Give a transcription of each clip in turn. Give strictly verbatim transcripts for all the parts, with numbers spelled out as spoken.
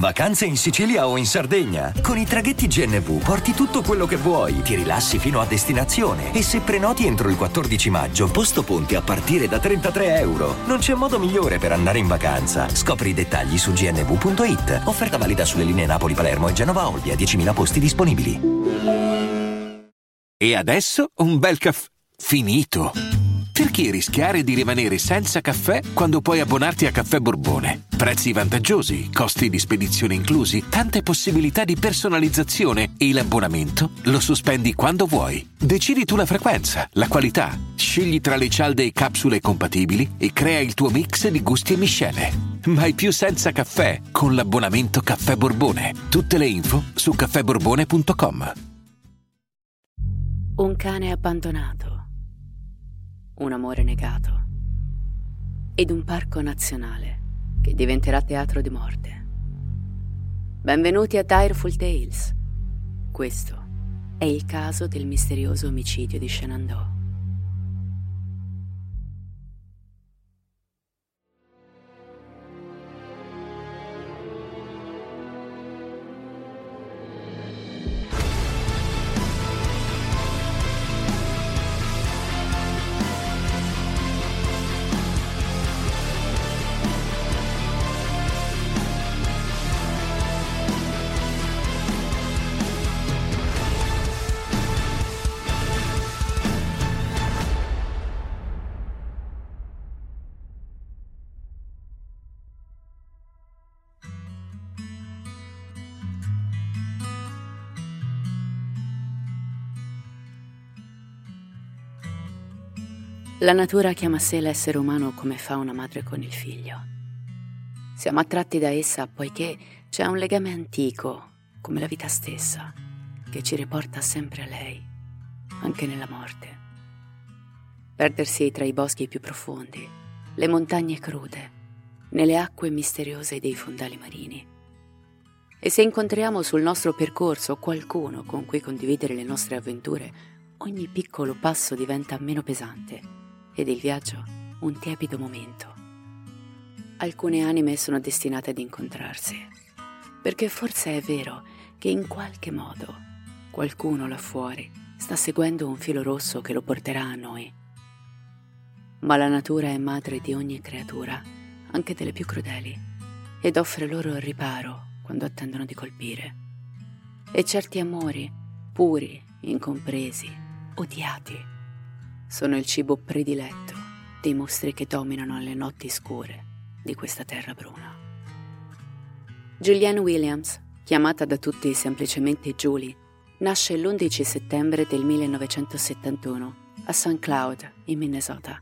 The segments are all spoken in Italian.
Vacanze in Sicilia o in Sardegna? Con i traghetti G N V porti tutto quello che vuoi, ti rilassi fino a destinazione e se prenoti entro il quattordici maggio, posto ponti a partire da trentatré euro. Non c'è modo migliore per andare in vacanza. Scopri i dettagli su g n v punto i t. Offerta valida sulle linee Napoli-Palermo e Genova-Olbia, diecimila posti disponibili. E adesso un bel caffè finito. Perché rischiare di rimanere senza caffè quando puoi abbonarti a Caffè Borbone? Prezzi vantaggiosi, costi di spedizione inclusi, tante possibilità di personalizzazione e l'abbonamento lo sospendi quando vuoi. Decidi tu la frequenza, la qualità, scegli tra le cialde e capsule compatibili e crea il tuo mix di gusti e miscele. Mai più senza caffè con l'abbonamento Caffè Borbone. Tutte le info su caffè borbone punto com. Un cane abbandonato, un amore negato ed un parco nazionale che diventerà teatro di morte. Benvenuti a Direful Tales. Questo è il caso del misterioso omicidio di Shenandoah. La natura chiama a sé l'essere umano come fa una madre con il figlio. Siamo attratti da essa poiché c'è un legame antico, come la vita stessa, che ci riporta sempre a lei, anche nella morte. Perdersi tra i boschi più profondi, le montagne crude, nelle acque misteriose dei fondali marini. E se incontriamo sul nostro percorso qualcuno con cui condividere le nostre avventure, ogni piccolo passo diventa meno pesante ed il viaggio un tiepido momento. Alcune anime sono destinate ad incontrarsi, perché forse è vero che in qualche modo qualcuno là fuori sta seguendo un filo rosso che lo porterà a noi. Ma la natura è madre di ogni creatura, anche delle più crudeli, ed offre loro il riparo quando attendono di colpire. E certi amori, puri, incompresi, odiati, sono il cibo prediletto dei mostri che dominano le notti scure di questa terra bruna. Julianne Williams, chiamata da tutti semplicemente Julie, nasce l'undici settembre del millenovecentosettantuno a Saint Cloud, in Minnesota.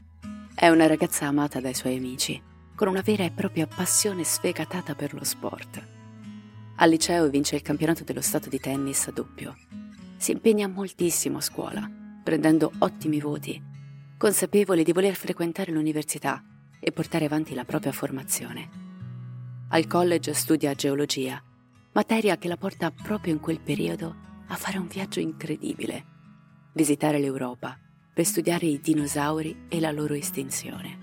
È una ragazza amata dai suoi amici, con una vera e propria passione sfegatata per lo sport. Al liceo vince il campionato dello stato di tennis a doppio. Si impegna moltissimo a scuola, prendendo ottimi voti, consapevole di voler frequentare l'università e portare avanti la propria formazione. Al college studia geologia, materia che la porta proprio in quel periodo a fare un viaggio incredibile, visitare l'Europa per studiare i dinosauri e la loro estinzione.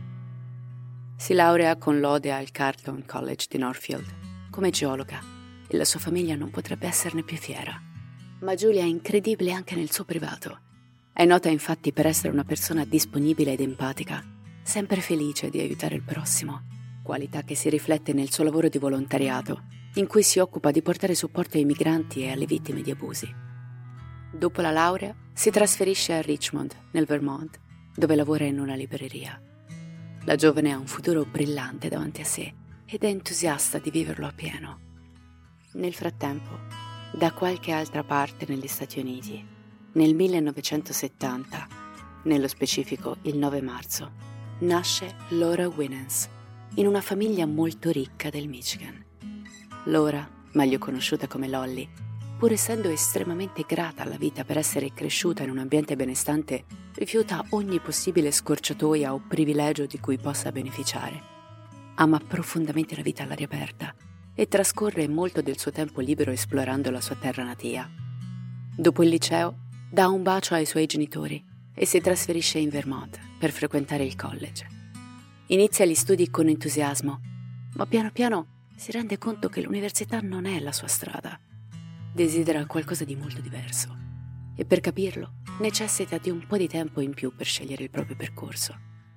Si laurea con lode al Carleton College di Northfield come geologa e la sua famiglia non potrebbe esserne più fiera. Ma Julia è incredibile anche nel suo privato. È nota infatti per essere una persona disponibile ed empatica, sempre felice di aiutare il prossimo, qualità che si riflette nel suo lavoro di volontariato, in cui si occupa di portare supporto ai migranti e alle vittime di abusi. Dopo la laurea si trasferisce a Richmond, nel Vermont, dove lavora in una libreria. La giovane ha un futuro brillante davanti a sé ed è entusiasta di viverlo appieno. Nel frattempo, da qualche altra parte negli Stati Uniti, nel millenovecentosettanta, nello specifico il nove marzo, nasce Laura Winans, in una famiglia molto ricca del Michigan. Laura, meglio conosciuta come Lolly, pur essendo estremamente grata alla vita per essere cresciuta in un ambiente benestante, rifiuta ogni possibile scorciatoia o privilegio di cui possa beneficiare. Ama profondamente la vita all'aria aperta e trascorre molto del suo tempo libero esplorando la sua terra natia. Dopo il liceo, dà un bacio ai suoi genitori e si trasferisce in Vermont per frequentare il college. Inizia gli studi con entusiasmo, ma piano piano si rende conto che l'università non è la sua strada. Desidera qualcosa di molto diverso e per capirlo necessita di un po' di tempo in più per scegliere il proprio percorso.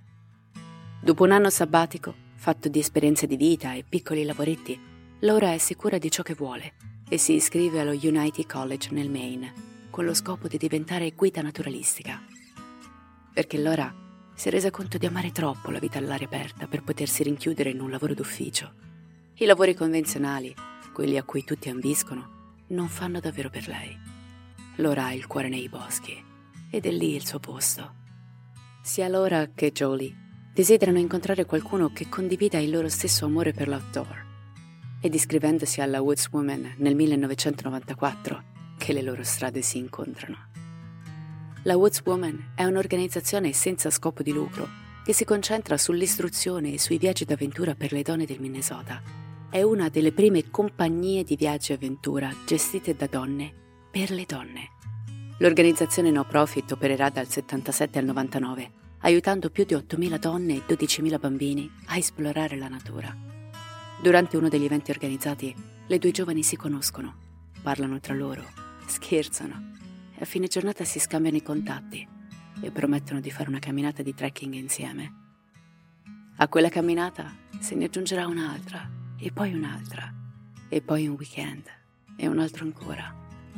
Dopo un anno sabbatico, fatto di esperienze di vita e piccoli lavoretti, Laura è sicura di ciò che vuole e si iscrive allo United College nel Maine con lo scopo di diventare guida naturalistica. Perché Laura si è resa conto di amare troppo la vita all'aria aperta per potersi rinchiudere in un lavoro d'ufficio. I lavori convenzionali, quelli a cui tutti ambiscono, non fanno davvero per lei. Laura ha il cuore nei boschi ed è lì il suo posto. Sia Laura che Jolie desiderano incontrare qualcuno che condivida il loro stesso amore per l'outdoor. Ed iscrivendosi alla Woods Women nel millenovecentonovantaquattro che le loro strade si incontrano. La Woods Women è un'organizzazione senza scopo di lucro che si concentra sull'istruzione e sui viaggi d'avventura per le donne del Minnesota. È una delle prime compagnie di viaggi e avventura gestite da donne per le donne. L'organizzazione no profit opererà dal settantasette al novantanove, aiutando più di ottomila donne e dodicimila bambini a esplorare la natura. Durante uno degli eventi organizzati, le due giovani si conoscono, parlano tra loro, scherzano e a fine giornata si scambiano i contatti e promettono di fare una camminata di trekking insieme. A quella camminata se ne aggiungerà un'altra, e poi un'altra, e poi un weekend, e un altro ancora.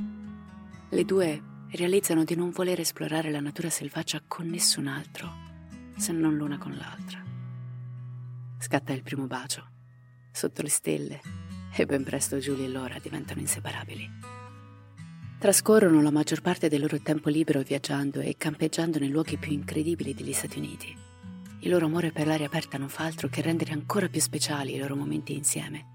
Le due realizzano di non voler esplorare la natura selvaggia con nessun altro, se non l'una con l'altra. Scatta il primo bacio, sotto le stelle, e ben presto Julie e Laura diventano inseparabili. Trascorrono la maggior parte del loro tempo libero viaggiando e campeggiando nei luoghi più incredibili degli Stati Uniti. Il loro amore per l'aria aperta non fa altro che rendere ancora più speciali i loro momenti insieme.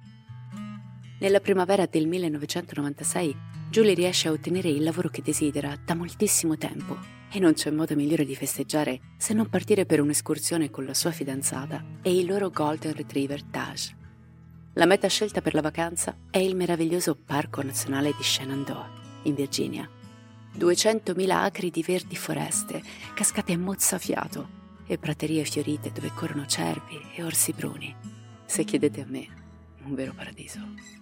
Nella primavera del millenovecentonovantasei, Julie riesce a ottenere il lavoro che desidera da moltissimo tempo e non c'è modo migliore di festeggiare se non partire per un'escursione con la sua fidanzata e il loro Golden Retriever Taj. La meta scelta per la vacanza è il meraviglioso Parco Nazionale di Shenandoah, in Virginia. duecentomila acri di verdi foreste, cascate mozzafiato e praterie fiorite dove corrono cervi e orsi bruni. Se chiedete a me, un vero paradiso.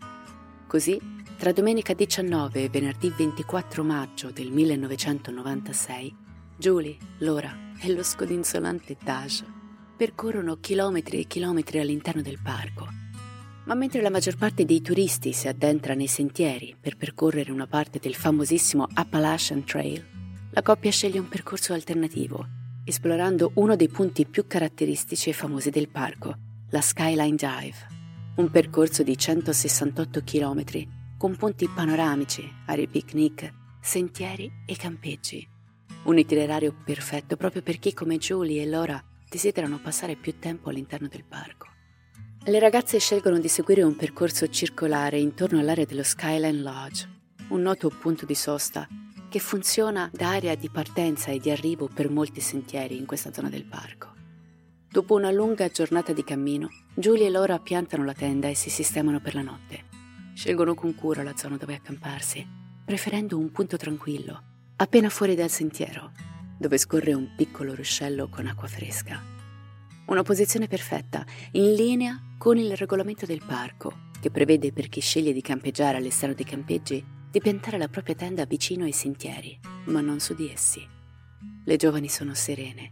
Così, tra domenica diciannove e venerdì ventiquattro maggio del millenovecentonovantasei, Julie, Laura e lo scodinzolante Taj percorrono chilometri e chilometri all'interno del parco. Ma mentre la maggior parte dei turisti si addentra nei sentieri per percorrere una parte del famosissimo Appalachian Trail, la coppia sceglie un percorso alternativo, esplorando uno dei punti più caratteristici e famosi del parco, la Skyline Drive, un percorso di centosessantotto chilometri con punti panoramici, aree picnic, sentieri e campeggi. Un itinerario perfetto proprio per chi come Julie e Laura desiderano passare più tempo all'interno del parco. Le ragazze scelgono di seguire un percorso circolare intorno all'area dello Skyline Lodge, un noto punto di sosta che funziona da area di partenza e di arrivo per molti sentieri in questa zona del parco. Dopo una lunga giornata di cammino, Julie e Laura piantano la tenda e si sistemano per la notte. Scelgono con cura la zona dove accamparsi, preferendo un punto tranquillo, appena fuori dal sentiero, dove scorre un piccolo ruscello con acqua fresca. Una posizione perfetta, in linea con il regolamento del parco, che prevede per chi sceglie di campeggiare all'esterno dei campeggi di piantare la propria tenda vicino ai sentieri, ma non su di essi. Le giovani sono serene.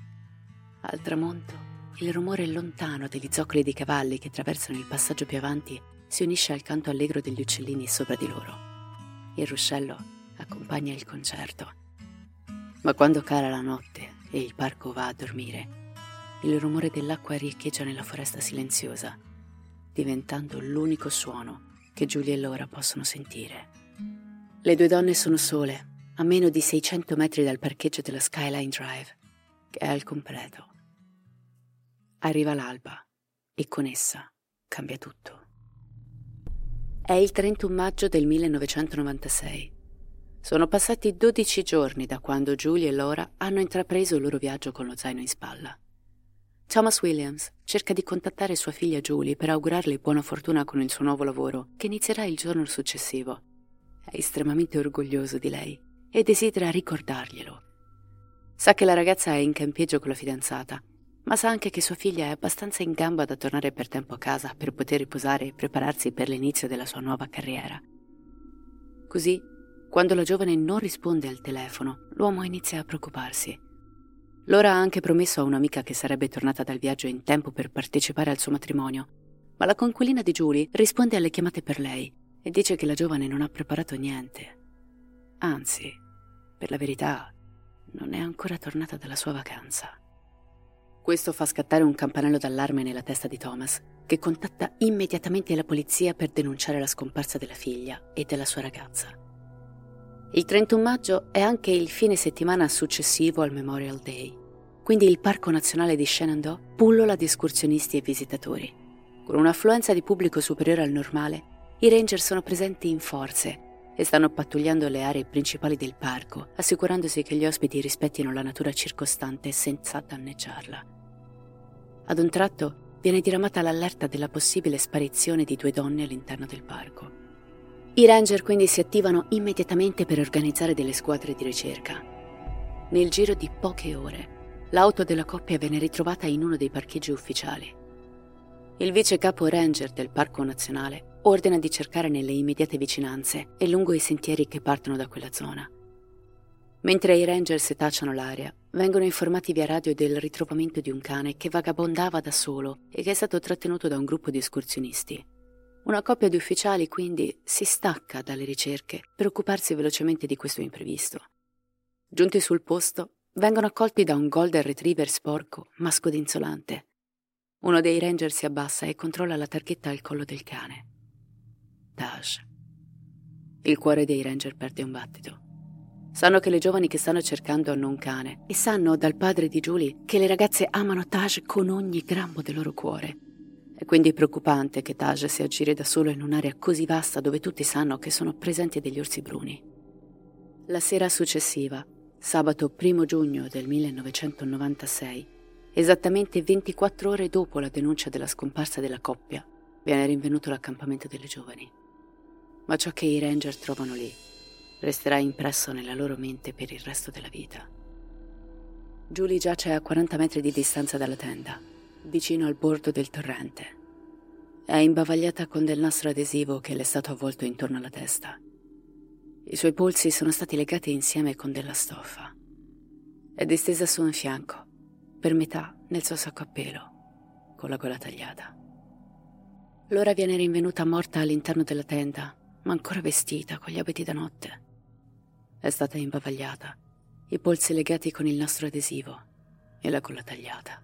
Al tramonto, il rumore lontano degli zoccoli dei cavalli che attraversano il passaggio più avanti si unisce al canto allegro degli uccellini sopra di loro. Il ruscello accompagna il concerto. Ma quando cala la notte e il parco va a dormire, il rumore dell'acqua riecheggia nella foresta silenziosa, diventando l'unico suono che Julie e Laura possono sentire. Le due donne sono sole, a meno di seicento metri dal parcheggio della Skyline Drive, che è al completo. Arriva l'alba e con essa cambia tutto. È il trentuno maggio del millenovecentonovantasei. Sono passati dodici giorni da quando Julie e Laura hanno intrapreso il loro viaggio con lo zaino in spalla. Thomas Williams cerca di contattare sua figlia Julie per augurarle buona fortuna con il suo nuovo lavoro, che inizierà il giorno successivo. È estremamente orgoglioso di lei e desidera ricordarglielo. Sa che la ragazza è in campeggio con la fidanzata ma sa anche che sua figlia è abbastanza in gamba da tornare per tempo a casa per poter riposare e prepararsi per l'inizio della sua nuova carriera. Così, quando la giovane non risponde al telefono, l'uomo inizia a preoccuparsi. Laura ha anche promesso a un'amica che sarebbe tornata dal viaggio in tempo per partecipare al suo matrimonio, ma la coinquilina di Julie risponde alle chiamate per lei e dice che la giovane non ha preparato niente. Anzi, per la verità, non è ancora tornata dalla sua vacanza. Questo fa scattare un campanello d'allarme nella testa di Thomas, che contatta immediatamente la polizia per denunciare la scomparsa della figlia e della sua ragazza. Il trentuno maggio è anche il fine settimana successivo al Memorial Day, quindi il Parco Nazionale di Shenandoah pullola di escursionisti e visitatori. Con un'affluenza di pubblico superiore al normale, i ranger sono presenti in forze e stanno pattugliando le aree principali del parco, assicurandosi che gli ospiti rispettino la natura circostante senza danneggiarla. Ad un tratto viene diramata l'allerta della possibile sparizione di due donne all'interno del parco. I ranger quindi si attivano immediatamente per organizzare delle squadre di ricerca. Nel giro di poche ore, l'auto della coppia viene ritrovata in uno dei parcheggi ufficiali. Il vice capo ranger del Parco Nazionale ordina di cercare nelle immediate vicinanze e lungo i sentieri che partono da quella zona. Mentre i ranger setacciano l'area, vengono informati via radio del ritrovamento di un cane che vagabondava da solo e che è stato trattenuto da un gruppo di escursionisti. Una coppia di ufficiali quindi si stacca dalle ricerche per occuparsi velocemente di questo imprevisto. Giunti sul posto, vengono accolti da un golden retriever sporco ma scodinzolante. Uno dei ranger si abbassa e controlla la targhetta al collo del cane. Taj. Il cuore dei ranger perde un battito. Sanno che le giovani che stanno cercando hanno un cane e sanno dal padre di Julie che le ragazze amano Taj con ogni grammo del loro cuore. È quindi preoccupante che Taj si aggiri da solo in un'area così vasta dove tutti sanno che sono presenti degli orsi bruni. La sera successiva, sabato primo giugno del millenovecentonovantasei, esattamente ventiquattro ore dopo la denuncia della scomparsa della coppia, viene rinvenuto l'accampamento delle giovani. Ma ciò che i ranger trovano lì resterà impresso nella loro mente per il resto della vita. Julie giace a quaranta metri di distanza dalla tenda, vicino al bordo del torrente. È imbavagliata con del nastro adesivo che le è stato avvolto intorno alla testa. I suoi polsi sono stati legati insieme con della stoffa. È distesa su un fianco, per metà nel suo sacco a pelo, con la gola tagliata. Laura viene rinvenuta morta all'interno della tenda, ma ancora vestita con gli abiti da notte. È stata imbavagliata, i polsi legati con il nastro adesivo e la gola tagliata.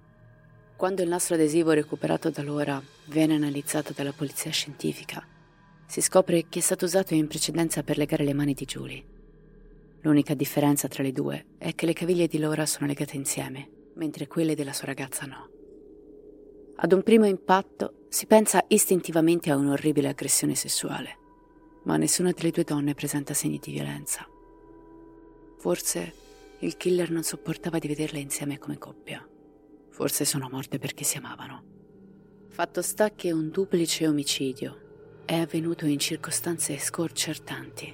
Quando il nastro adesivo recuperato da Laura viene analizzato dalla polizia scientifica, si scopre che è stato usato in precedenza per legare le mani di Julie. L'unica differenza tra le due è che le caviglie di Laura sono legate insieme, mentre quelle della sua ragazza no. Ad un primo impatto si pensa istintivamente a un'orribile aggressione sessuale, ma nessuna delle due donne presenta segni di violenza. Forse il killer non sopportava di vederle insieme come coppia. Forse sono morte perché si amavano. Fatto sta che un duplice omicidio è avvenuto in circostanze sconcertanti.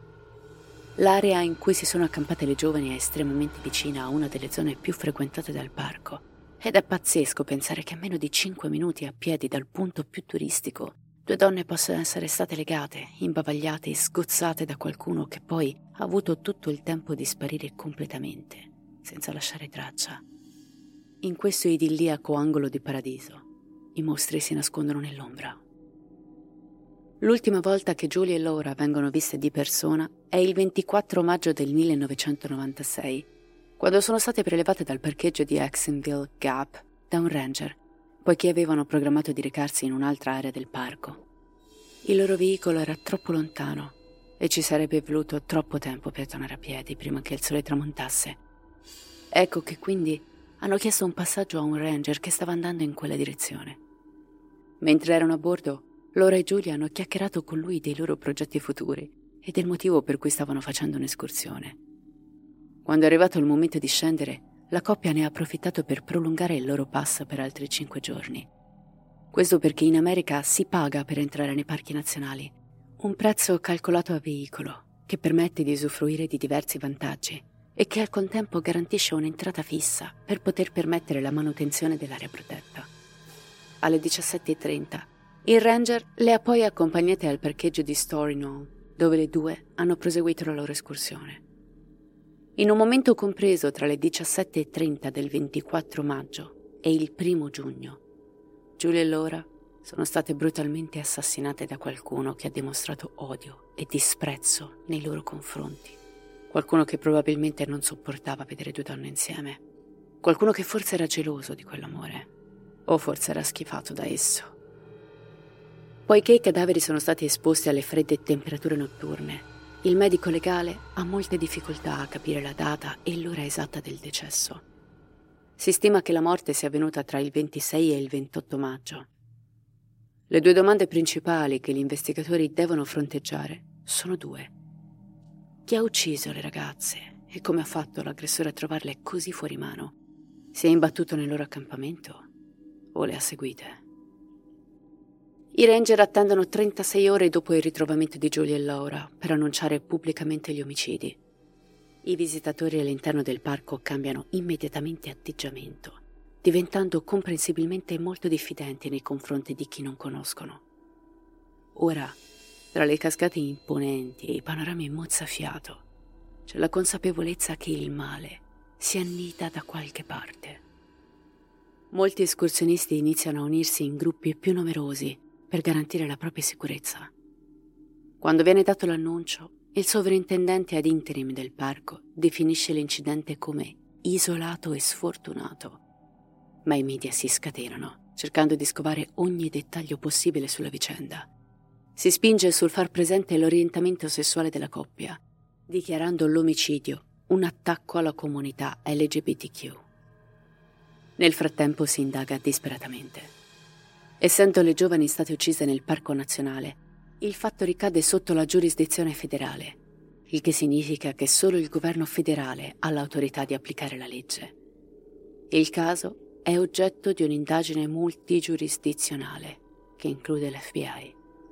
L'area in cui si sono accampate le giovani è estremamente vicina a una delle zone più frequentate dal parco ed è pazzesco pensare che a meno di cinque minuti a piedi dal punto più turistico due donne possono essere state legate, imbavagliate e sgozzate da qualcuno che poi ha avuto tutto il tempo di sparire completamente, senza lasciare traccia. In questo idilliaco angolo di paradiso, i mostri si nascondono nell'ombra. L'ultima volta che Julie e Laura vengono viste di persona è il ventiquattro maggio del millenovecentonovantasei, quando sono state prelevate dal parcheggio di Jacksonville Gap da un ranger, poiché avevano programmato di recarsi in un'altra area del parco. Il loro veicolo era troppo lontano e ci sarebbe voluto troppo tempo per tornare a piedi prima che il sole tramontasse. Ecco che quindi hanno chiesto un passaggio a un ranger che stava andando in quella direzione. Mentre erano a bordo, Laura e Julie hanno chiacchierato con lui dei loro progetti futuri e del motivo per cui stavano facendo un'escursione. Quando è arrivato il momento di scendere, la coppia ne ha approfittato per prolungare il loro pass per altri cinque giorni. Questo perché in America si paga per entrare nei parchi nazionali, un prezzo calcolato a veicolo che permette di usufruire di diversi vantaggi e che al contempo garantisce un'entrata fissa per poter permettere la manutenzione dell'area protetta. Alle diciassette e trenta il ranger le ha poi accompagnate al parcheggio di Story Knoll, dove le due hanno proseguito la loro escursione. In un momento compreso tra le diciassette e trenta del ventiquattro maggio e il primo giugno, Julie e Laura sono state brutalmente assassinate da qualcuno che ha dimostrato odio e disprezzo nei loro confronti. Qualcuno che probabilmente non sopportava vedere due donne insieme. Qualcuno che forse era geloso di quell'amore, o forse era schifato da esso. Poiché i cadaveri sono stati esposti alle fredde temperature notturne, il medico legale ha molte difficoltà a capire la data e l'ora esatta del decesso. Si stima che la morte sia avvenuta tra il ventisei e il ventotto maggio. Le due domande principali che gli investigatori devono fronteggiare sono due. Chi ha ucciso le ragazze e come ha fatto l'aggressore a trovarle così fuori mano? Si è imbattuto nel loro accampamento o le ha seguite? I ranger attendono trentasei ore dopo il ritrovamento di Julie e Laura per annunciare pubblicamente gli omicidi. I visitatori all'interno del parco cambiano immediatamente atteggiamento, diventando comprensibilmente molto diffidenti nei confronti di chi non conoscono. Ora, tra le cascate imponenti e i panorami mozzafiato, c'è la consapevolezza che il male si annida da qualche parte. Molti escursionisti iniziano a unirsi in gruppi più numerosi per garantire la propria sicurezza. Quando viene dato l'annuncio, il sovrintendente ad interim del parco definisce l'incidente come isolato e sfortunato, ma i media si scatenano, cercando di scovare ogni dettaglio possibile sulla vicenda. Si spinge sul far presente l'orientamento sessuale della coppia, dichiarando l'omicidio un attacco alla comunità L G B T Q. Nel frattempo si indaga disperatamente. Essendo le giovani state uccise nel Parco Nazionale, il fatto ricade sotto la giurisdizione federale, il che significa che solo il governo federale ha l'autorità di applicare la legge. Il caso è oggetto di un'indagine multigiurisdizionale che include l'F B I.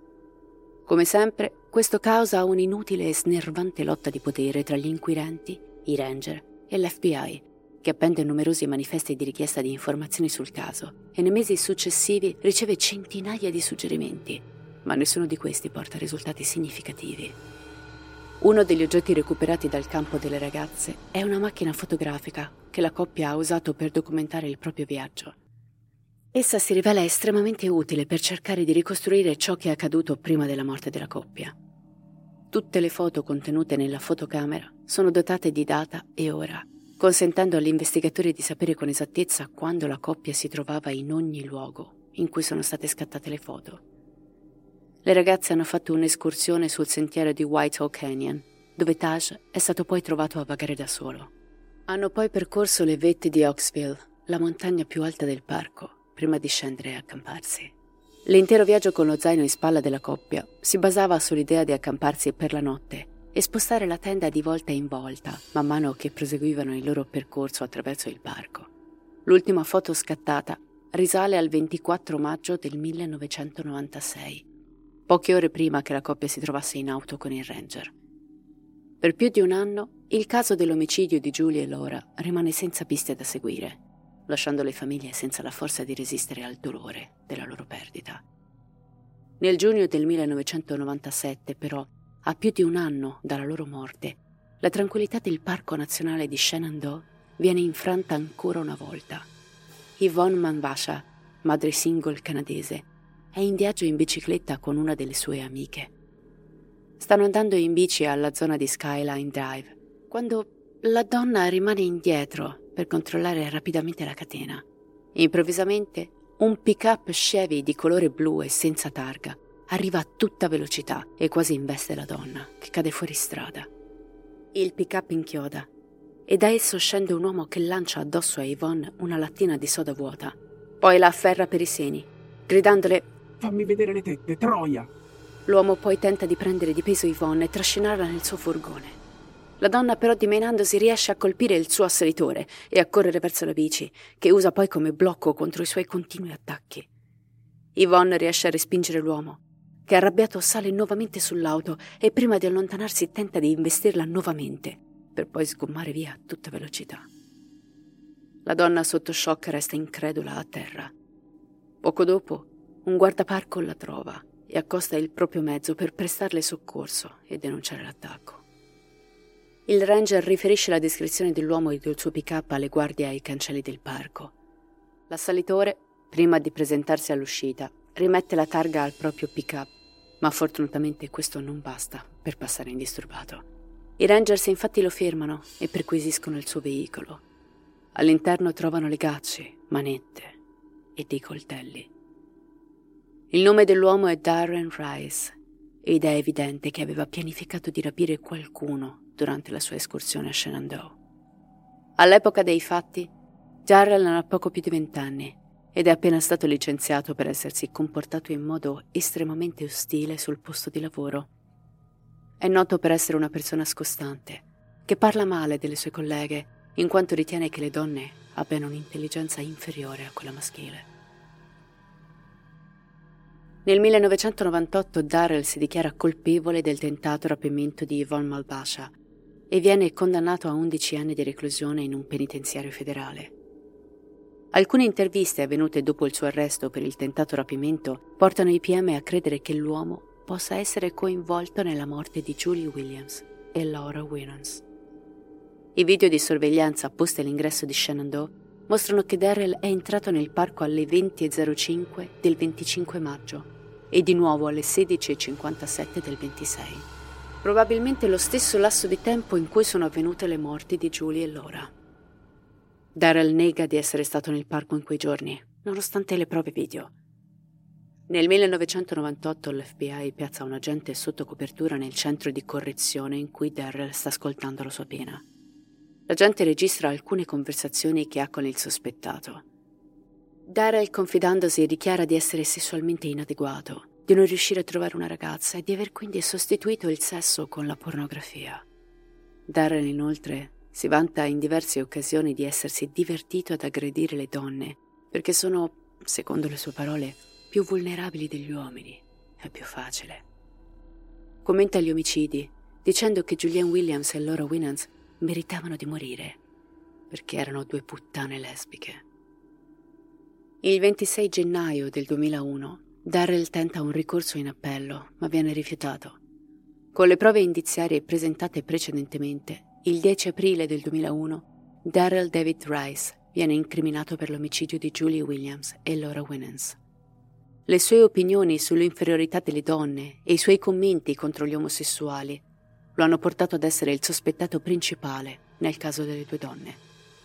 Come sempre, questo causa un'inutile e snervante lotta di potere tra gli inquirenti, i ranger e l'F B I, che appende numerosi manifesti di richiesta di informazioni sul caso e nei mesi successivi riceve centinaia di suggerimenti, ma nessuno di questi porta risultati significativi. Uno degli oggetti recuperati dal campo delle ragazze è una macchina fotografica che la coppia ha usato per documentare il proprio viaggio. Essa si rivela estremamente utile per cercare di ricostruire ciò che è accaduto prima della morte della coppia. Tutte le foto contenute nella fotocamera sono dotate di data e ora, consentendo agli investigatori di sapere con esattezza quando la coppia si trovava in ogni luogo in cui sono state scattate le foto. Le ragazze hanno fatto un'escursione sul sentiero di Whitehall Canyon, dove Taj è stato poi trovato a vagare da solo. Hanno poi percorso le vette di Oxville, la montagna più alta del parco, prima di scendere e accamparsi. L'intero viaggio con lo zaino in spalla della coppia si basava sull'idea di accamparsi per la notte e spostare la tenda di volta in volta, man mano che proseguivano il loro percorso attraverso il parco. L'ultima foto scattata risale al ventiquattro maggio del millenovecentonovantasei, poche ore prima che la coppia si trovasse in auto con il ranger. Per più di un anno, il caso dell'omicidio di Julie e Laura rimane senza piste da seguire, lasciando le famiglie senza la forza di resistere al dolore della loro perdita. Nel giugno del millenovecentonovantasette, però, a più di un anno dalla loro morte, la tranquillità del Parco Nazionale di Shenandoah viene infranta ancora una volta. Yvonne Manvasha, madre single canadese, è in viaggio in bicicletta con una delle sue amiche. Stanno andando in bici alla zona di Skyline Drive, quando la donna rimane indietro per controllare rapidamente la catena. Improvvisamente, un pick-up Chevy di colore blu e senza targa arriva a tutta velocità e quasi investe la donna, che cade fuori strada. Il pick-up inchioda e da esso scende un uomo che lancia addosso a Yvonne una lattina di soda vuota. Poi la afferra per i seni, gridandole «Fammi vedere le tette, troia!». L'uomo poi tenta di prendere di peso Yvonne e trascinarla nel suo furgone. La donna però, dimenandosi, riesce a colpire il suo assalitore e a correre verso la bici, che usa poi come blocco contro i suoi continui attacchi. Yvonne riesce a respingere l'uomo, che arrabbiato sale nuovamente sull'auto e prima di allontanarsi tenta di investirla nuovamente, per poi sgommare via a tutta velocità. La donna sotto shock resta incredula a terra. Poco dopo, un guardaparco la trova e accosta il proprio mezzo per prestarle soccorso e denunciare l'attacco. Il ranger riferisce la descrizione dell'uomo e del suo pick-up alle guardie ai cancelli del parco. L'assalitore, prima di presentarsi all'uscita, rimette la targa al proprio pick-up, ma fortunatamente questo non basta per passare indisturbato. I Rangers infatti lo fermano e perquisiscono il suo veicolo. All'interno trovano legacci, manette e dei coltelli. Il nome dell'uomo è Darren Rice ed è evidente che aveva pianificato di rapire qualcuno durante la sua escursione a Shenandoah. All'epoca dei fatti, Darrell non ha poco più di vent'anni ed è appena stato licenziato per essersi comportato in modo estremamente ostile sul posto di lavoro. È noto per essere una persona scostante, che parla male delle sue colleghe, in quanto ritiene che le donne abbiano un'intelligenza inferiore a quella maschile. Nel millenovecentonovantotto Darrell si dichiara colpevole del tentato rapimento di Yvonne Malbasha e viene condannato a undici anni di reclusione in un penitenziario federale. Alcune interviste avvenute dopo il suo arresto per il tentato rapimento portano i P M a credere che l'uomo possa essere coinvolto nella morte di Julie Williams e Laura Winans. I video di sorveglianza posti all'ingresso di Shenandoah mostrano che Darrell è entrato nel parco alle venti e zero cinque del venticinque maggio e di nuovo alle sedici e cinquantasette del ventisei. Probabilmente lo stesso lasso di tempo in cui sono avvenute le morti di Julie e Laura. Darrell nega di essere stato nel parco in quei giorni, nonostante le prove video. Nel millenovecentonovantotto l'F B I piazza un agente sotto copertura nel centro di correzione in cui Darrell sta ascoltando la sua pena. L'agente registra alcune conversazioni che ha con il sospettato. Darrell, confidandosi, dichiara di essere sessualmente inadeguato, di non riuscire a trovare una ragazza e di aver quindi sostituito il sesso con la pornografia. Darrell, inoltre, si vanta in diverse occasioni di essersi divertito ad aggredire le donne perché sono, secondo le sue parole, più vulnerabili degli uomini. È più facile. Commenta gli omicidi, dicendo che Julianne Williams e Laura Winans meritavano di morire perché erano due puttane lesbiche. Il ventisei gennaio del duemilauno Darrell tenta un ricorso in appello, ma viene rifiutato. Con le prove indiziarie presentate precedentemente, il dieci aprile del duemilauno, Darrell David Rice viene incriminato per l'omicidio di Julie Williams e Laura Winans. Le sue opinioni sull'inferiorità delle donne e i suoi commenti contro gli omosessuali lo hanno portato ad essere il sospettato principale nel caso delle due donne.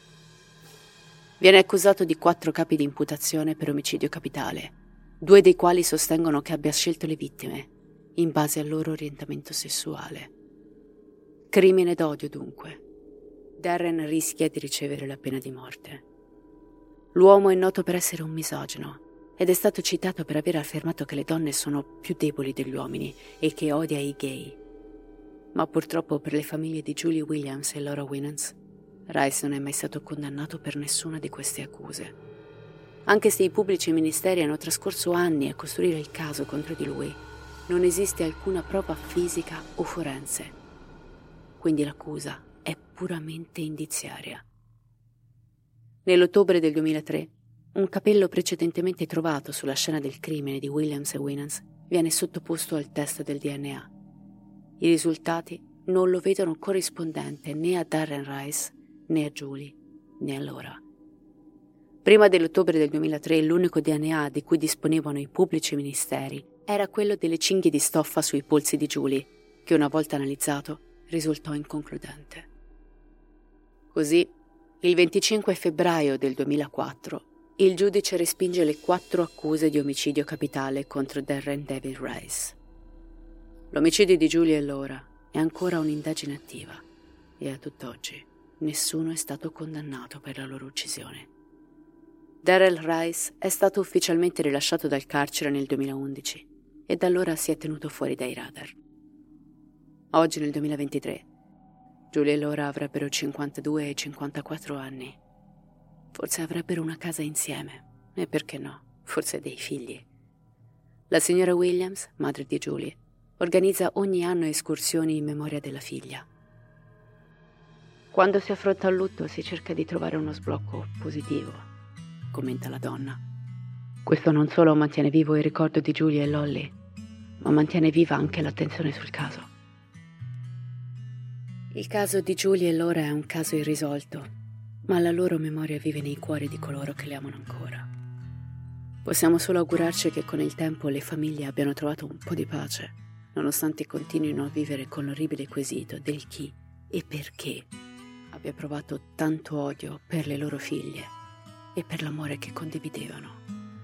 Viene accusato di quattro capi di imputazione per omicidio capitale, due dei quali sostengono che abbia scelto le vittime in base al loro orientamento sessuale. Crimine d'odio, dunque. Darren rischia di ricevere la pena di morte. L'uomo è noto per essere un misogino ed è stato citato per aver affermato che le donne sono più deboli degli uomini e che odia i gay. Ma purtroppo per le famiglie di Julie Williams e Laura Winans, Rice non è mai stato condannato per nessuna di queste accuse. Anche se i pubblici ministeri hanno trascorso anni a costruire il caso contro di lui, non esiste alcuna prova fisica o forense. Quindi l'accusa è puramente indiziaria. Nell'ottobre del duemilatré, un capello precedentemente trovato sulla scena del crimine di Williams e Winans viene sottoposto al test del D N A. I risultati non lo vedono corrispondente né a Darren Rice, né a Julie, né a Laura. Prima dell'ottobre del duemilatré l'unico D N A di cui disponevano i pubblici ministeri era quello delle cinghie di stoffa sui polsi di Julie, che una volta analizzato risultò inconcludente. Così, il venticinque febbraio del duemilaquattro, il giudice respinge le quattro accuse di omicidio capitale contro Darren David Rice. L'omicidio di Julie e Laura è ancora un'indagine attiva e a tutt'oggi nessuno è stato condannato per la loro uccisione. Darrell Rice è stato ufficialmente rilasciato dal carcere nel duemilaundici e da allora si è tenuto fuori dai radar. Oggi, nel duemilaventitré, Julie e Laura avrebbero cinquantadue e cinquantaquattro anni. Forse avrebbero una casa insieme e, perché no, forse dei figli. La signora Williams, madre di Julie, organizza ogni anno escursioni in memoria della figlia. Quando si affronta il lutto si cerca di trovare uno sblocco positivo, commenta la donna. Questo non solo mantiene vivo il ricordo di Giulia e Lolly, ma mantiene viva anche l'attenzione sul caso. Il caso di Giulia e Laura è un caso irrisolto, ma la loro memoria vive nei cuori di coloro che le amano ancora. Possiamo solo augurarci che con il tempo le famiglie abbiano trovato un po' di pace, nonostante continuino a vivere con l'orribile quesito del chi e perché abbia provato tanto odio per le loro figlie e per l'amore che condividevano.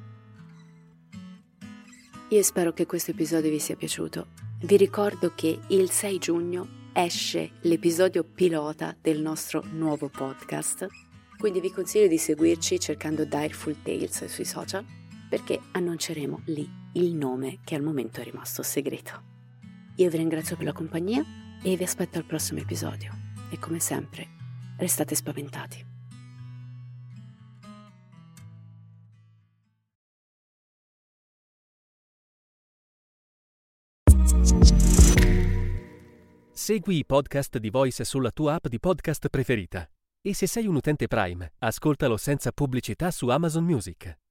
Io spero che questo episodio vi sia piaciuto. Vi ricordo che il sei giugno esce l'episodio pilota del nostro nuovo podcast, quindi vi consiglio di seguirci cercando Direful Tales sui social, perché annunceremo lì il nome che al momento è rimasto segreto. Io vi ringrazio per la compagnia e vi aspetto al prossimo episodio. E come sempre, restate spaventati. Segui i podcast di Voice sulla tua app di podcast preferita. E se sei un utente Prime, ascoltalo senza pubblicità su Amazon Music.